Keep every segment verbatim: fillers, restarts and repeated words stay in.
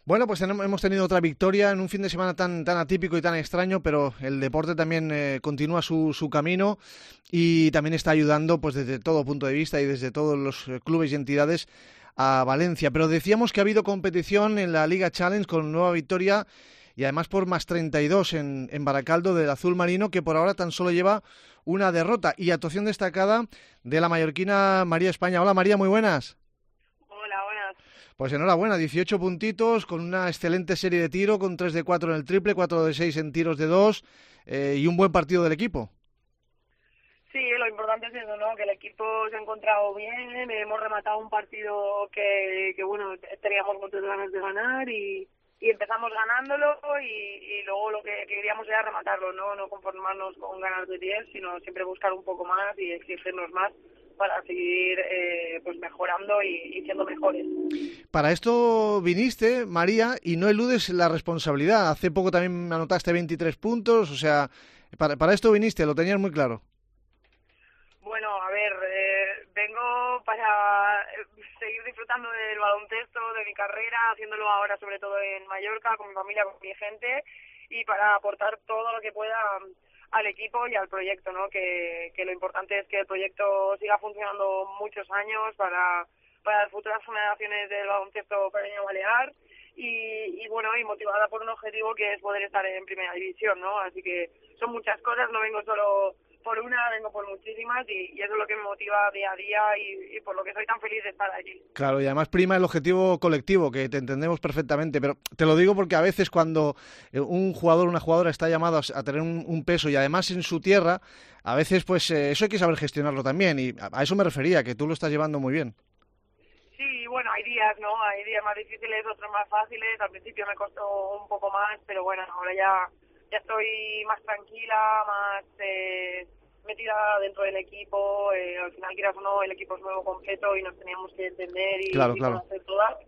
Bueno, pues tenemos, hemos tenido otra victoria en un fin de semana tan, tan atípico y tan extraño, pero el deporte también eh, continúa su, su camino y también está ayudando pues desde todo punto de vista y desde todos los eh, clubes y entidades a Valencia. Pero decíamos que ha habido competición en la Liga Challenge con nueva victoria y además por más treinta y dos en, en Baracaldo del azul marino, que por ahora tan solo lleva una derrota y actuación destacada de la mallorquina María España. Hola María, muy buenas. Hola, buenas. Pues enhorabuena, dieciocho puntitos, con una excelente serie de tiro, con tres de cuatro en el triple, cuatro de seis en tiros de dos eh, y un buen partido del equipo. Sí, lo importante es eso, ¿no? Que el equipo se ha encontrado bien, hemos rematado un partido que, que bueno, teníamos muchas ganas de ganar y, y empezamos ganándolo y, y luego lo que queríamos era rematarlo, ¿no? No conformarnos con ganar de diez, sino siempre buscar un poco más y exigirnos más para seguir eh, pues mejorando y, y siendo mejores. Para esto viniste, María, y no eludes la responsabilidad. Hace poco también anotaste veintitrés puntos, o sea, para, para esto viniste, lo tenías muy claro. Bueno, a ver, eh, vengo para seguir disfrutando del baloncesto, de mi carrera, haciéndolo ahora sobre todo en Mallorca, con mi familia, con mi gente, y para aportar todo lo que pueda al equipo y al proyecto, ¿no? Que, que lo importante es que el proyecto siga funcionando muchos años para, para las futuras generaciones del baloncesto pequeño balear y, y bueno, y motivada por un objetivo que es poder estar en primera división, ¿no? Así que son muchas cosas, no vengo solo por una, vengo por muchísimas y, y eso es lo que me motiva día a día y, y por lo que soy tan feliz de estar allí. Claro, y además prima el objetivo colectivo, que te entendemos perfectamente, pero te lo digo porque a veces cuando un jugador o una jugadora está llamado a tener un, un peso y además en su tierra, a veces pues eh, eso hay que saber gestionarlo también y a, a eso me refería, que tú lo estás llevando muy bien. Sí, bueno, hay días, ¿no? Hay días más difíciles, otros más fáciles. Al principio me costó un poco más, pero bueno, ahora ya ya estoy más tranquila, más eh, metida dentro del equipo. Eh, al final, quieras o no, el equipo es nuevo completo y nos teníamos que entender Claro, y, y claro. conocer todas.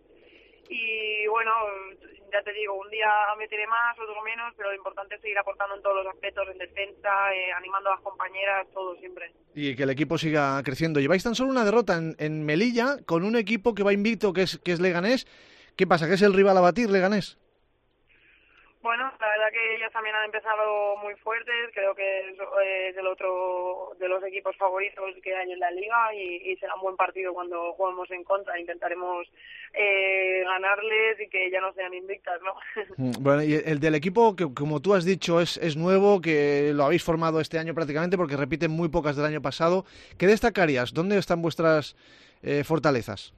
Y bueno, ya te digo, un día meteré más, otro menos, pero lo importante es seguir aportando en todos los aspectos, en defensa, eh, animando a las compañeras, todo siempre. Y que el equipo siga creciendo. Lleváis tan solo una derrota en, en Melilla con un equipo que va invicto, que es, que es Leganés. ¿Qué pasa? ¿Que es el rival a batir, Leganés? Bueno, la verdad que ellas también han empezado muy fuertes, creo que es, es el otro de los equipos favoritos que hay en la liga y, y será un buen partido cuando juguemos en contra, intentaremos eh, ganarles y que ya no sean invictas, ¿no? Bueno, y el del equipo, que como tú has dicho, es, es nuevo, que lo habéis formado este año prácticamente porque repiten muy pocas del año pasado. ¿Qué destacarías? ¿Dónde están vuestras eh, fortalezas?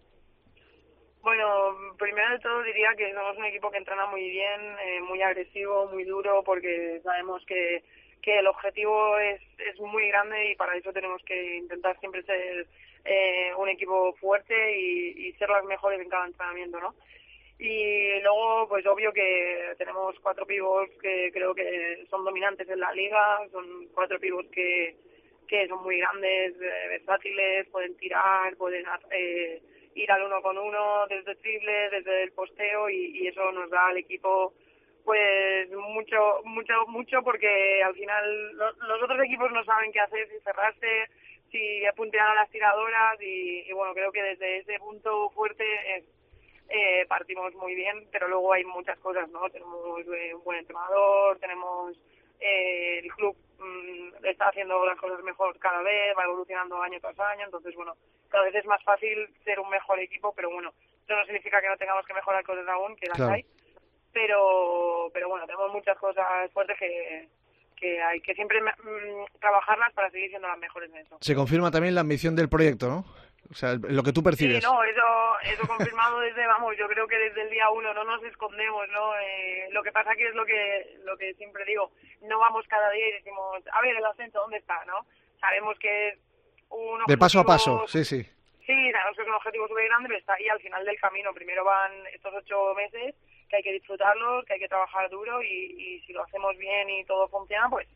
Bueno, primero de todo diría que somos un equipo que entrena muy bien, eh, muy agresivo, muy duro, porque sabemos que, que el objetivo es, es muy grande y para eso tenemos que intentar siempre ser eh, un equipo fuerte y, y ser las mejores en cada entrenamiento, ¿no? Y luego, pues obvio que tenemos cuatro pibos que creo que son dominantes en la liga, son cuatro pibos que, que son muy grandes, eh, versátiles, pueden tirar, pueden eh, ir al uno con uno desde triple, desde el posteo y, y eso nos da al equipo pues mucho, mucho, mucho porque al final los, los otros equipos no saben qué hacer, si cerrarse, si apuntear a las tiradoras y, y bueno, creo que desde ese punto fuerte es eh, partimos muy bien, pero luego hay muchas cosas, ¿no? Tenemos eh, un buen entrenador, tenemos eh, el club mmm, está haciendo las cosas mejor cada vez, va evolucionando año tras año, entonces, bueno, cada vez es más fácil ser un mejor equipo, pero bueno, eso no significa que no tengamos que mejorar cosas aún, que las Claro. hay, pero pero bueno, tenemos muchas cosas fuertes que que hay que siempre mmm, trabajarlas para seguir siendo las mejores en eso. Se confirma también la ambición del proyecto, ¿no? O sea, lo que tú Sí, percibes. no, eso eso confirmado desde, vamos, yo creo que desde el día uno no nos escondemos, ¿no? Eh, lo que pasa que es lo que lo que siempre digo, no vamos cada día y decimos, a ver, el ascenso, ¿dónde está, no? Sabemos que es un De paso a paso, objetivo, sí, sí. sí, sabemos que es un objetivo súper grande, pero está ahí al final del camino. Primero van estos ocho meses que hay que disfrutarlos, que hay que trabajar duro y, y si lo hacemos bien y todo funciona, pues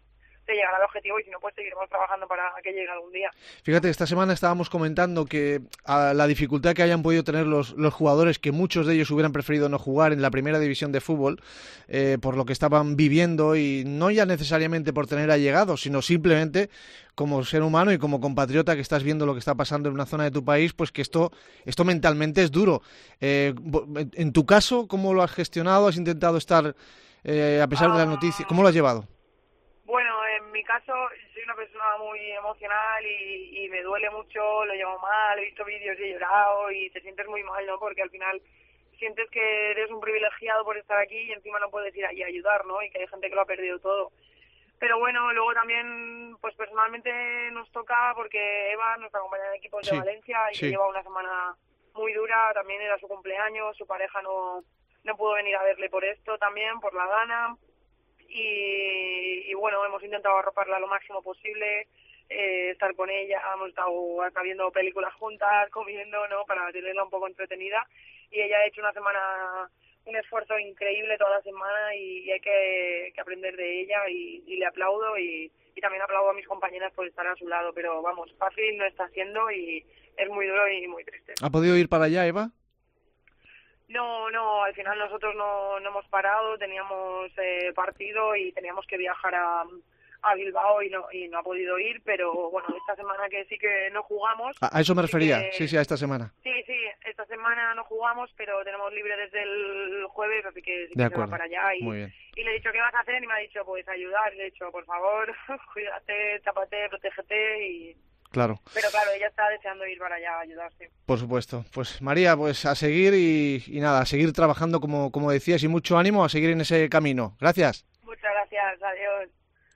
de llegar al objetivo, y si no, pues seguiremos trabajando para que llegue algún día. Fíjate, esta semana estábamos comentando que a la dificultad que hayan podido tener los, los jugadores, que muchos de ellos hubieran preferido no jugar en la primera división de fútbol, eh, por lo que estaban viviendo, y no ya necesariamente por tener allegados, sino simplemente como ser humano y como compatriota que estás viendo lo que está pasando en una zona de tu país, pues que esto, esto mentalmente es duro. Eh, en tu caso, ¿cómo lo has gestionado? ¿Has intentado estar eh, a pesar de la noticia? ¿Cómo lo has llevado? Bueno, en mi caso, soy una persona muy emocional y, y me duele mucho, lo llevo mal, he visto vídeos y he llorado y te sientes muy mal, ¿no? Porque al final sientes que eres un privilegiado por estar aquí y encima no puedes ir allí a ayudar, ¿no? Y que hay gente que lo ha perdido todo. Pero bueno, luego también, pues personalmente nos toca, porque Eva, nuestra compañera de equipos de sí, Valencia, y sí. que lleva una semana muy dura, también era su cumpleaños, su pareja no, no pudo venir a verle por esto también, por la gana. Y, y bueno, hemos intentado arroparla lo máximo posible, eh, estar con ella, hemos estado hasta viendo películas juntas, comiendo, ¿no? Para tenerla un poco entretenida, y ella ha hecho una semana, un esfuerzo increíble toda la semana, y, y hay que, que aprender de ella, y, y le aplaudo, y, y también aplaudo a mis compañeras por estar a su lado, pero vamos, fácil no está siendo y es muy duro y muy triste. ¿Ha podido ir para allá, Eva? No, no, al final nosotros no, no hemos parado, teníamos eh, partido y teníamos que viajar a, a Bilbao y no y no ha podido ir, pero bueno, esta semana que sí que no jugamos. A, a eso me refería, que, sí, sí, a esta semana. Sí, sí, esta semana no jugamos, pero tenemos libre desde el jueves, así que sí de que acuerdo. se va para allá. Y, Muy bien. y le he dicho, ¿qué vas a hacer? Y me ha dicho, pues ayudar. Le he dicho, por favor, cuídate, tápate, protégete y... Claro. Pero claro, ella está deseando ir para allá a ayudarse. Por supuesto. Pues María, pues a seguir y, y nada, a seguir trabajando como, como decías, y mucho ánimo a seguir en ese camino. Gracias. Muchas gracias, adiós.